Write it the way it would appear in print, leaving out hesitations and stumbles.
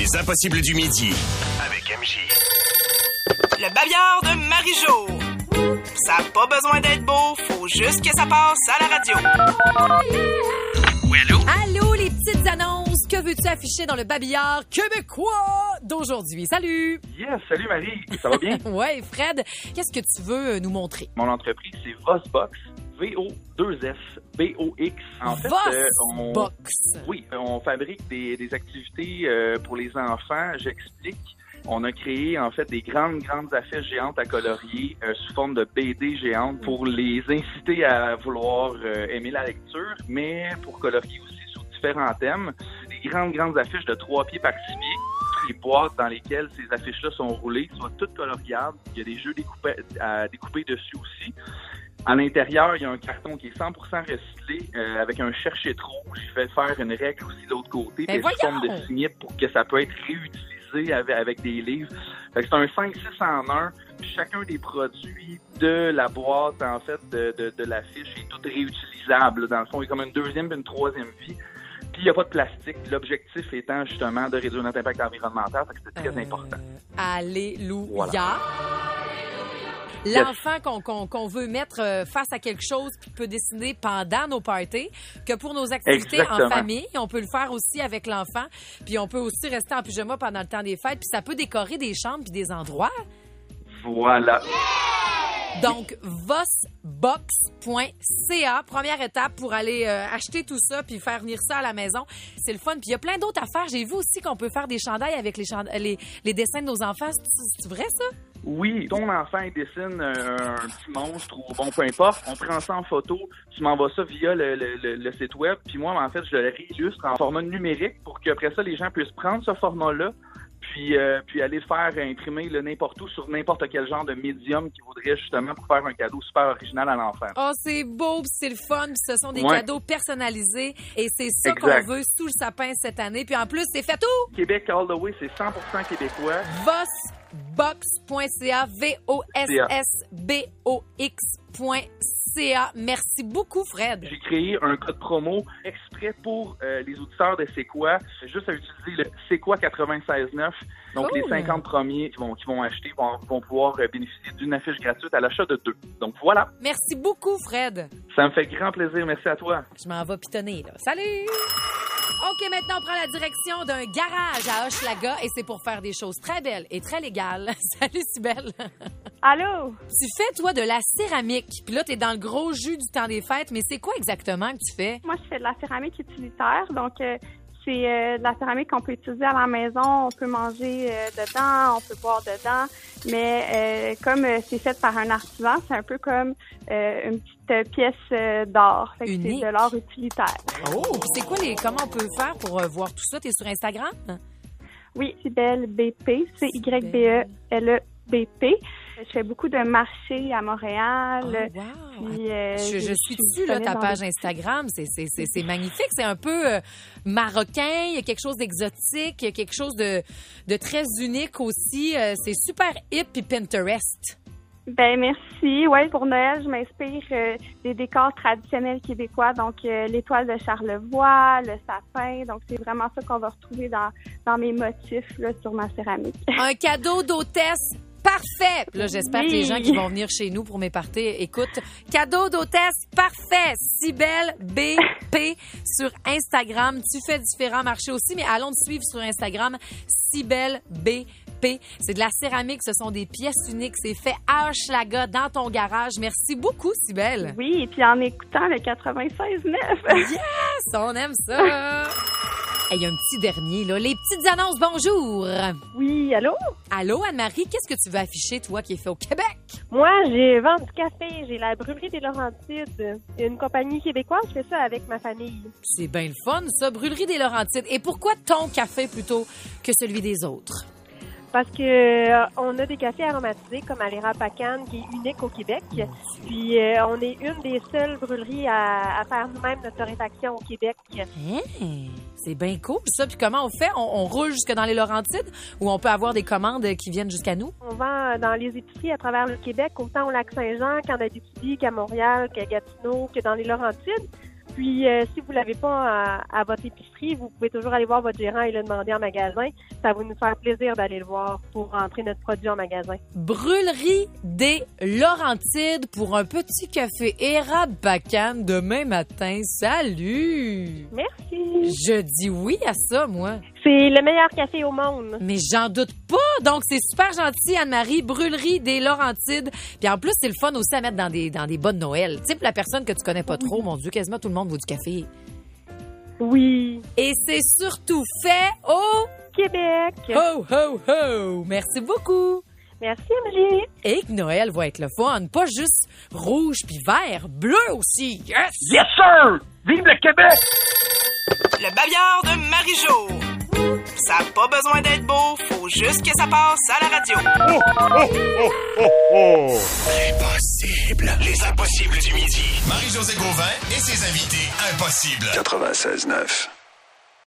Les Impossibles du Midi. Avec MJ. Le babillard de Marie-Jo. Ça n'a pas besoin d'être beau, faut juste que ça passe à la radio. Oui, allô? Allô, les petites annonces. Que veux-tu afficher dans le babillard québécois d'aujourd'hui? Salut! Yes, salut Marie, ça va bien? Ouais, Fred, qu'est-ce que tu veux nous montrer? Mon entreprise, c'est Vosbox, V-O-2-S-B-O-X. En fait, Vosbox. Oui, on fabrique des activités pour les enfants, j'explique. On a créé, en fait, des grandes affiches géantes à colorier sous forme de BD géantes pour les inciter à vouloir aimer la lecture, mais pour colorier aussi sur différents thèmes. Des grandes affiches de 3 pieds par 6 pieds. Les boîtes dans lesquelles ces affiches-là sont roulées sont toutes coloriables. Il y a des jeux à découper dessus aussi. À l'intérieur, il y a un carton qui est 100% recyclé avec un chercher-trou. J'ai fait faire une règle aussi de l'autre côté, sous forme de signet pour que ça peut être réutilisé avec des livres. Fait que c'est un 5-6 en 1. Chacun des produits de la boîte, en fait, de l'affiche est tout réutilisable. Dans le fond, il y a comme une deuxième et une troisième vie. Puis il n'y a pas de plastique. L'objectif étant justement de réduire notre impact environnemental. Fait que c'est très important. Alléluia. Voilà. L'enfant qu'on veut mettre face à quelque chose puis peut dessiner pendant nos parties, que pour nos activités Exactement. en famille, on peut le faire aussi avec l'enfant, puis on peut aussi rester en pyjama pendant le temps des fêtes, puis ça peut décorer des chambres puis des endroits. Voilà. Donc, vosbox.ca, première étape pour aller acheter tout ça puis faire venir ça à la maison. C'est le fun. Puis il y a plein d'autres affaires. J'ai vu aussi qu'on peut faire des chandails avec les dessins de nos enfants. C'est vrai, ça? Oui, ton enfant il dessine un petit monstre ou bon, peu importe, on prend ça en photo, tu m'envoies ça via le site web, puis moi, en fait, je le réillustre en format numérique pour qu'après ça, les gens puissent prendre ce format-là, puis aller le faire imprimer n'importe où sur n'importe quel genre de médium qu'ils voudraient justement pour faire un cadeau super original à l'enfant. Oh, c'est beau, puis c'est le fun, puis ce sont des Ouais. cadeaux personnalisés et c'est ça Exact. qu'on veut sous le sapin cette année. Puis en plus, c'est fait où? Québec all the way, c'est 100% québécois. Vosbox.ca, VOSSBOX.ca. Merci beaucoup, Fred. J'ai créé un code promo exprès pour les auditeurs de C'est quoi. C'est juste à utiliser le C'est quoi 96.9. Donc, Cool. les 50 premiers qui vont acheter vont pouvoir bénéficier d'une affiche gratuite à l'achat de 2. Donc, voilà. Merci beaucoup, Fred. Ça me fait grand plaisir. Merci à toi. Je m'en vais pitonner, là. Salut! OK, maintenant, on prend la direction d'un garage à Hochelaga et c'est pour faire des choses très belles et très légales. Salut, Cybelle. Allô? Tu fais, toi, de la céramique. Puis là, t'es dans le gros jus du temps des fêtes, mais c'est quoi exactement que tu fais? Moi, je fais de la céramique utilitaire. Donc, c'est de la céramique qu'on peut utiliser à la maison. On peut manger dedans, on peut boire dedans. Mais comme c'est fait par un artisan, c'est un peu comme une petite pièce d'or. Fait que c'est Unique. de l'or utilitaire. Oh! Puis c'est quoi comment on peut faire pour voir tout ça? T'es sur Instagram? Oui, Cybelle BP, CYBELEBP. Je fais beaucoup de marchés à Montréal. Oh, wow! Puis, Je suis dessus, là, ta page Instagram. C'est magnifique. C'est un peu marocain. Il y a quelque chose d'exotique. Il y a quelque chose de très unique aussi. C'est super hip et Pinterest. Ben merci. Ouais, pour Noël, je m'inspire des décors traditionnels québécois, donc l'étoile de Charlevoix, le sapin. Donc c'est vraiment ça qu'on va retrouver dans mes motifs là, sur ma céramique. Un cadeau d'hôtesse parfait. Là, j'espère que les gens qui vont venir chez nous pour mes parties écoutent. Cadeau d'hôtesse parfait. Cybelle BP sur Instagram. Tu fais différents marchés aussi, mais allons te suivre sur Instagram. Cybelle BP. C'est de la céramique. Ce sont des pièces uniques. C'est fait à Hochelaga dans ton garage. Merci beaucoup, Cybelle. Oui, et puis en écoutant le 96.9. Yes! On aime ça. Il y a un petit dernier, là. Les petites annonces, bonjour. Oui, allô? Allô, Anne-Marie, qu'est-ce que tu veux afficher, toi, qui est fait au Québec? Moi, j'ai vendu du café. J'ai la Brûlerie des Laurentides. Une compagnie québécoise. Je fais ça avec ma famille. C'est bien le fun, ça. Brûlerie des Laurentides. Et pourquoi ton café plutôt que celui des autres? Parce que on a des cafés aromatisés comme à l'Érable-Pacane qui est unique au Québec. Puis on est une des seules brûleries à faire nous-mêmes notre torréfaction au Québec. C'est bien cool, ça. Puis comment on fait? On roule jusque dans les Laurentides ou on peut avoir des commandes qui viennent jusqu'à nous? On vend dans les épiceries à travers le Québec, autant au Lac-Saint-Jean qu'en Abitibi, qu'à Montréal, qu'à Gatineau, que dans les Laurentides. Puis, si vous l'avez pas à votre épicerie, vous pouvez toujours aller voir votre gérant et le demander en magasin. Ça va nous faire plaisir d'aller le voir pour rentrer notre produit en magasin. Brûlerie des Laurentides pour un petit café érable bacane demain matin. Salut! Merci! Je dis oui à ça, moi. C'est le meilleur café au monde. Mais j'en doute pas. Donc, c'est super gentil, Anne-Marie. Brûlerie des Laurentides. Puis en plus, c'est le fun aussi à mettre dans des bas de Noël. Tu sais, pour la personne que tu connais pas trop, mon Dieu, quasiment tout le monde vaut du café. Oui. Et c'est surtout fait au Québec. Ho, ho, ho! Merci beaucoup! Merci, MJ. Et que Noël va être le fun. Pas juste rouge puis vert, bleu aussi. Yes! Yes, sir! Vive le Québec! Le babillard de Marie-Jo. Ça n'a pas besoin d'être beau, faut juste que ça passe à la radio. Impossible. Les impossibles du midi. Marie-Josée Gauvin et ses invités impossibles. 96.9.